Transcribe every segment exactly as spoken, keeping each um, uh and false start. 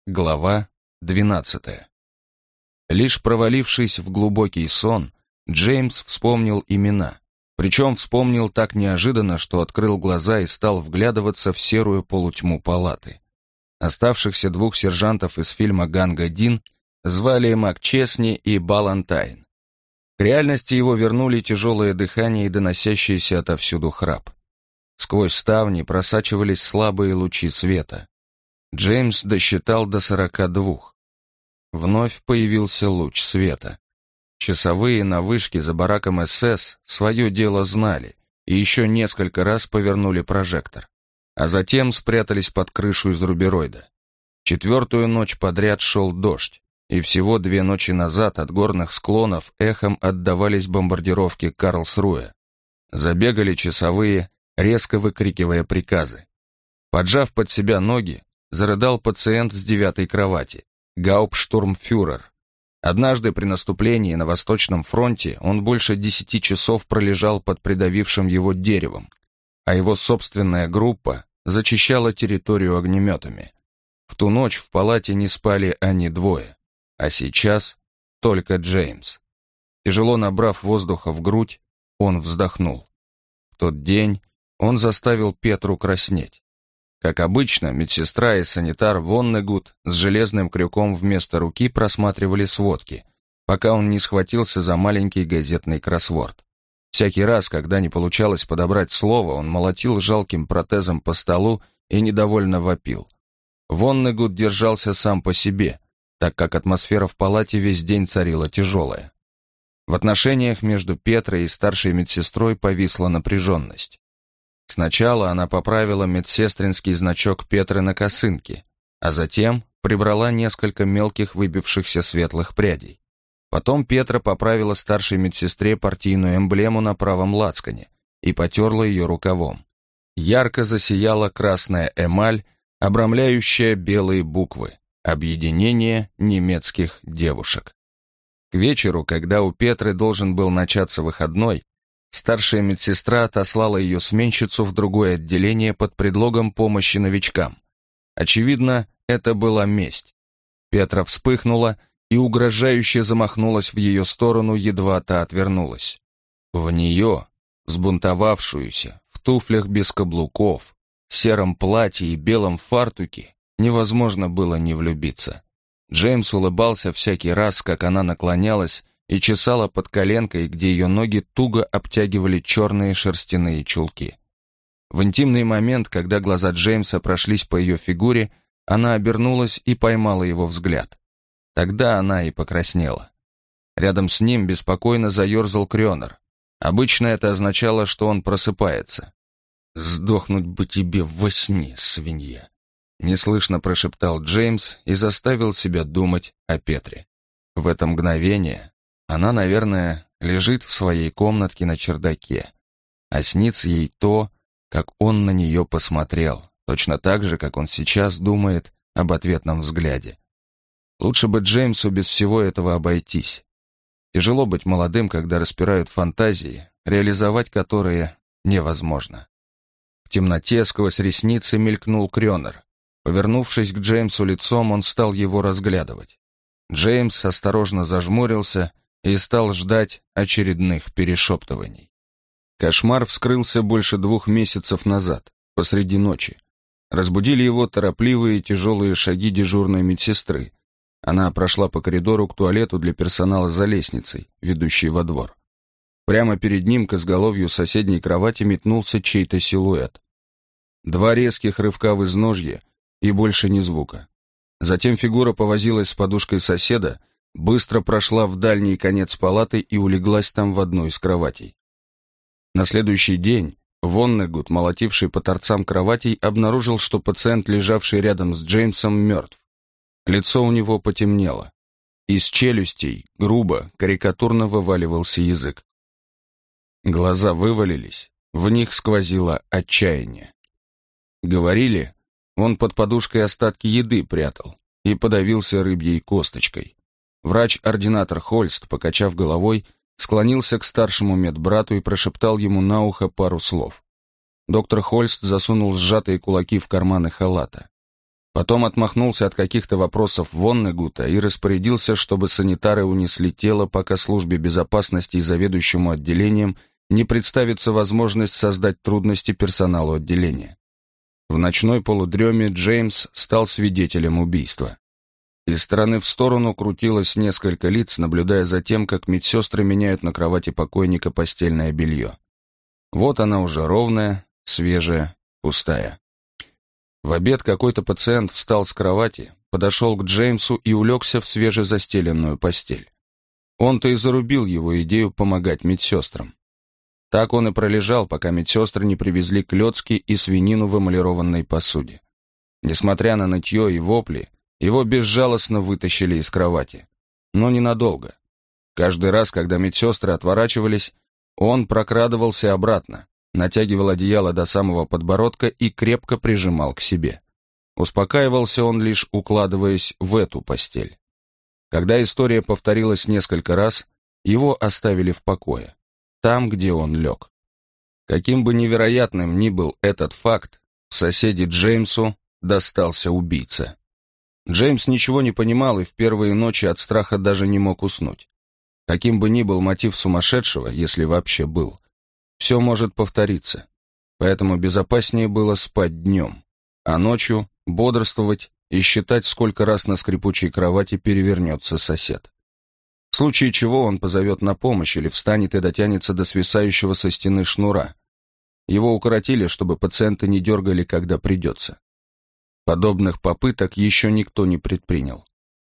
Глава двенадцатая. Лишь провалившись в глубокий сон, Джеймс вспомнил имена. Причем вспомнил так неожиданно, что открыл глаза и стал вглядываться в серую полутьму палаты. Оставшихся двух сержантов из фильма «Ганга Дин» звали МакЧесни и Балантайн. К реальности его вернули тяжелое дыхание и доносящийся отовсюду храп. Сквозь ставни просачивались слабые лучи света. Джеймс досчитал до сорока двух. Вновь появился луч света. Часовые на вышке за бараком эс эс свое дело знали и еще несколько раз повернули прожектор, а затем спрятались под крышу из рубероида. Четвертую ночь подряд шел дождь, и всего две ночи назад от горных склонов эхом отдавались бомбардировки Карлсруэ. Забегали часовые, резко выкрикивая приказы. Поджав под себя ноги, зарыдал пациент с девятой кровати, гауптштурмфюрер. Однажды при наступлении на Восточном фронте он больше десяти часов пролежал под придавившим его деревом, а его собственная группа зачищала территорию огнеметами. В ту ночь в палате не спали они двое, а сейчас только Джеймс. Тяжело набрав воздуха в грудь, он вздохнул. В тот день он заставил Петру краснеть. Как обычно, медсестра и санитар Воннегут с железным крюком вместо руки просматривали сводки, пока он не схватился за маленький газетный кроссворд. Всякий раз, когда не получалось подобрать слово, он молотил жалким протезом по столу и недовольно вопил. Воннегут держался сам по себе, так как атмосфера в палате весь день царила тяжелая. В отношениях между Петрой и старшей медсестрой повисла напряженность. Сначала она поправила медсестринский значок Петры на косынке, а затем прибрала несколько мелких выбившихся светлых прядей. Потом Петра поправила старшей медсестре партийную эмблему на правом лацкане и потерла ее рукавом. Ярко засияла красная эмаль, обрамляющая белые буквы «Объединение немецких девушек». К вечеру, когда у Петры должен был начаться выходной, старшая медсестра отослала ее сменщицу в другое отделение под предлогом помощи новичкам. Очевидно, это была месть. Петра вспыхнула и угрожающе замахнулась в ее сторону, едва та отвернулась. В нее, взбунтовавшуюся, в туфлях без каблуков, сером платье и белом фартуке, невозможно было не влюбиться. Джеймс улыбался всякий раз, как она наклонялась и чесала под коленкой, где ее ноги туго обтягивали черные шерстяные чулки. В интимный момент, когда глаза Джеймса прошлись по ее фигуре, она обернулась и поймала его взгляд. Тогда она и покраснела. Рядом с ним беспокойно заерзал Крёнер. Обычно это означало, что он просыпается. «Сдохнуть бы тебе во сне, свинья!» Неслышно прошептал Джеймс и заставил себя думать о Петре. В это мгновение она, наверное, лежит в своей комнатке на чердаке, а снится ей то, как он на нее посмотрел, точно так же, как он сейчас думает об ответном взгляде. Лучше бы Джеймсу без всего этого обойтись. Тяжело быть молодым, когда распирают фантазии, реализовать которые невозможно. В темноте сквозь ресницы мелькнул Крёнер. Повернувшись к Джеймсу лицом, он стал его разглядывать. Джеймс осторожно зажмурился и стал ждать очередных перешептываний. Кошмар вскрылся больше двух месяцев назад, посреди ночи. Разбудили его торопливые тяжелые шаги дежурной медсестры. Она прошла по коридору к туалету для персонала за лестницей, ведущей во двор. Прямо перед ним к изголовью соседней кровати метнулся чей-то силуэт. Два резких рывка в изножье, и больше ни звука. Затем фигура повозилась с подушкой соседа, быстро прошла в дальний конец палаты и улеглась там в одну из кроватей. На следующий день Воннегут, молотивший по торцам кроватей, обнаружил, что пациент, лежавший рядом с Джеймсом, мертв. Лицо у него потемнело. Из челюстей грубо, карикатурно вываливался язык. Глаза вывалились, в них сквозило отчаяние. Говорили, он под подушкой остатки еды прятал и подавился рыбьей косточкой. Врач-ординатор Хольст, покачав головой, склонился к старшему медбрату и прошептал ему на ухо пару слов. Доктор Хольст засунул сжатые кулаки в карманы халата. Потом отмахнулся от каких-то вопросов Воннегута и распорядился, чтобы санитары унесли тело, пока службе безопасности и заведующему отделением не представится возможность создать трудности персоналу отделения. В ночной полудреме Джеймс стал свидетелем убийства. Из стороны в сторону крутилось несколько лиц, наблюдая за тем, как медсестры меняют на кровати покойника постельное белье. Вот она уже ровная, свежая, пустая. В обед какой-то пациент встал с кровати, подошел к Джеймсу и улегся в свежезастеленную постель. Он-то и зарубил его идею помогать медсестрам. Так он и пролежал, пока медсестры не привезли клёцки и свинину в эмалированной посуде. Несмотря на нытье и вопли, его безжалостно вытащили из кровати. Но ненадолго. Каждый раз, когда медсестры отворачивались, он прокрадывался обратно, натягивал одеяло до самого подбородка и крепко прижимал к себе. Успокаивался он лишь укладываясь в эту постель. Когда история повторилась несколько раз, его оставили в покое, там, где он лег. Каким бы невероятным ни был этот факт, в соседи Джеймсу достался убийца. Джеймс ничего не понимал и в первые ночи от страха даже не мог уснуть. Каким бы ни был мотив сумасшедшего, если вообще был, все может повториться, поэтому безопаснее было спать днем, а ночью бодрствовать и считать, сколько раз на скрипучей кровати перевернется сосед. В случае чего он позовет на помощь или встанет и дотянется до свисающего со стены шнура. Его укоротили, чтобы пациенты не дергали, когда придется. Подобных попыток еще никто не предпринял.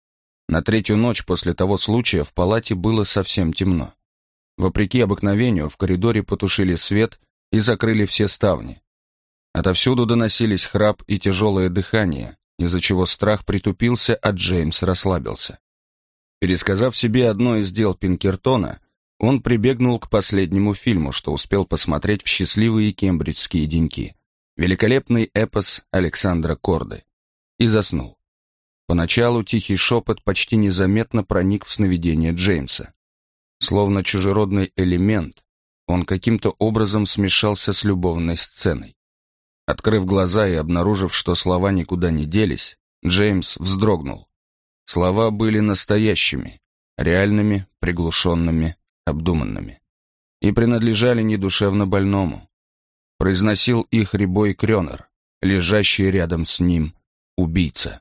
На третью ночь после того случая в палате было совсем темно. Вопреки обыкновению, в коридоре потушили свет и закрыли все ставни. Отовсюду доносились храп и тяжелое дыхание, из-за чего страх притупился, а Джеймс расслабился. Пересказав себе одно из дел Пинкертона, он прибегнул к последнему фильму, что успел посмотреть в счастливые кембриджские деньки. Великолепный эпос Александра Корды. И заснул. Поначалу тихий шепот почти незаметно проник в сновидение Джеймса. Словно чужеродный элемент, он каким-то образом смешался с любовной сценой. Открыв глаза и обнаружив, что слова никуда не делись, Джеймс вздрогнул. Слова были настоящими, реальными, приглушенными, обдуманными. И принадлежали не душевно больному. Произносил их Рябой Крёнер, лежащий рядом с ним убийца.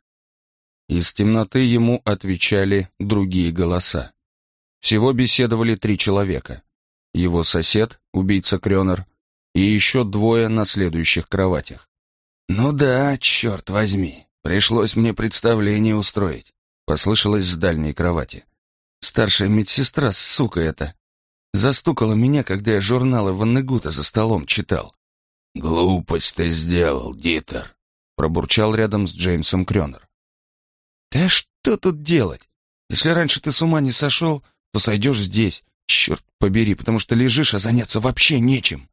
Из темноты ему отвечали другие голоса. Всего беседовали три человека. Его сосед, убийца Крёнер, и еще двое на следующих кроватях. «Ну да, черт возьми, пришлось мне представление устроить», послышалось с дальней кровати. «Старшая медсестра, сука эта, застукала меня, когда я журналы Воннегута за столом читал». «Глупость ты сделал, Дитер», пробурчал рядом с Джеймсом Крёнер. «Да что тут делать? Если раньше ты с ума не сошел, то сойдешь здесь, черт побери, потому что лежишь, а заняться вообще нечем».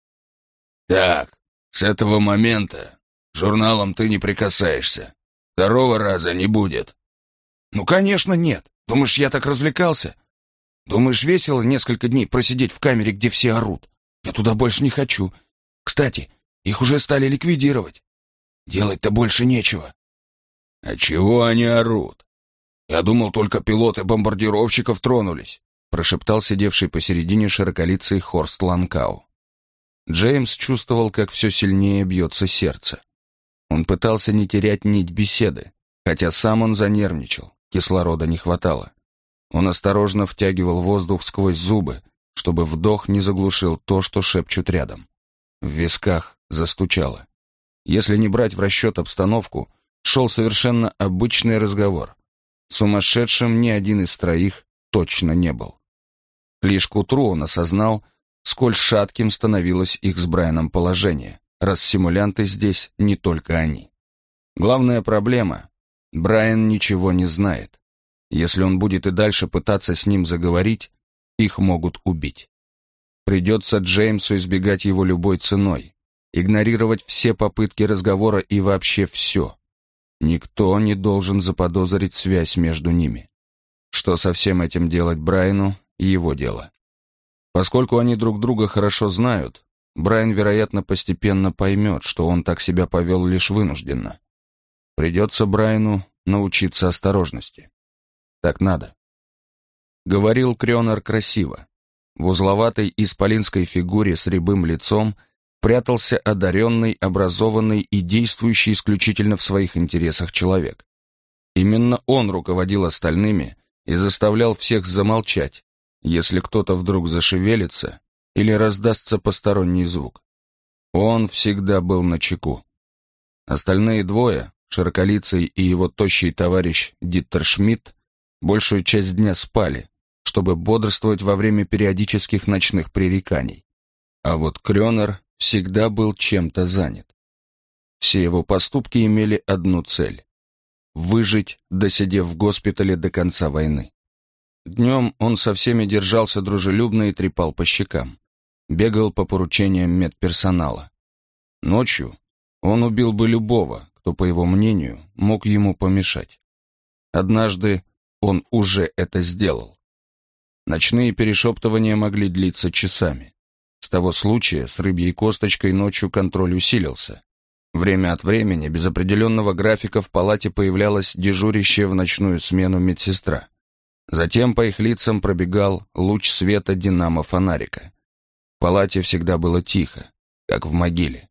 «Так, с этого момента журналом ты не прикасаешься. Второго раза не будет». «Ну, конечно, нет. Думаешь, я так развлекался? Думаешь, весело несколько дней просидеть в камере, где все орут? Я туда больше не хочу. Кстати, их уже стали ликвидировать. Делать-то больше нечего». «А чего они орут? Я думал, только пилоты бомбардировщиков тронулись», прошептал сидевший посередине широколицый Хорст Ланкау. Джеймс чувствовал, как все сильнее бьется сердце. Он пытался не терять нить беседы, хотя сам он занервничал, кислорода не хватало. Он осторожно втягивал воздух сквозь зубы, чтобы вдох не заглушил то, что шепчут рядом. В висках застучало. Если не брать в расчет обстановку, шел совершенно обычный разговор. Сумасшедшим ни один из троих точно не был. Лишь к утру он осознал, сколь шатким становилось их с Брайаном положение, раз симулянты здесь не только они. Главная проблема — Брайан ничего не знает. Если он будет и дальше пытаться с ним заговорить, их могут убить. Придется Джеймсу избегать его любой ценой, игнорировать все попытки разговора и вообще все. Никто не должен заподозрить связь между ними. Что со всем этим делать Брайану — его дело. Поскольку они друг друга хорошо знают, Брайан, вероятно, постепенно поймет, что он так себя повел лишь вынужденно. Придется Брайану научиться осторожности. Так надо. Говорил Крёнер красиво. В узловатой исполинской фигуре с рябым лицом прятался одаренный, образованный и действующий исключительно в своих интересах человек. Именно он руководил остальными и заставлял всех замолчать, если кто-то вдруг зашевелится или раздастся посторонний звук. Он всегда был начеку. Остальные двое, широколицый и его тощий товарищ Диттер Шмидт, большую часть дня спали, чтобы бодрствовать во время периодических ночных пререканий. А вот Крёнер всегда был чем-то занят. Все его поступки имели одну цель — выжить, досидев в госпитале до конца войны. Днем он со всеми держался дружелюбно и трепал по щекам, бегал по поручениям медперсонала. Ночью он убил бы любого, кто, по его мнению, мог ему помешать. Однажды он уже это сделал. Ночные перешептывания могли длиться часами. С того случая с рыбьей косточкой ночью контроль усилился. Время от времени, без определенного графика, в палате появлялась дежурящая в ночную смену медсестра. Затем по их лицам пробегал луч света динамо-фонарика. В палате всегда было тихо, как в могиле.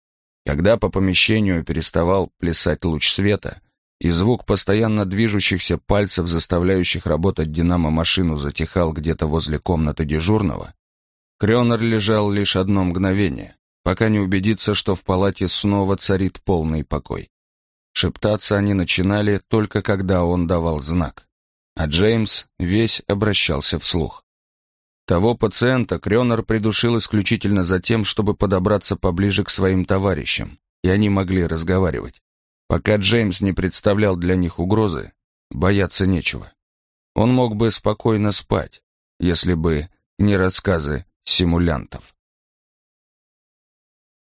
Когда по помещению переставал плясать луч света, и звук постоянно движущихся пальцев, заставляющих работать динамо-машину, затихал где-то возле комнаты дежурного, Крёнер лежал лишь одно мгновение, пока не убедится, что в палате снова царит полный покой. Шептаться они начинали только когда он давал знак, а Джеймс весь обращался вслух. Того пациента Крёнер придушил исключительно за тем, чтобы подобраться поближе к своим товарищам, и они могли разговаривать. Пока Джеймс не представлял для них угрозы, бояться нечего. Он мог бы спокойно спать, если бы не рассказы симулянтов.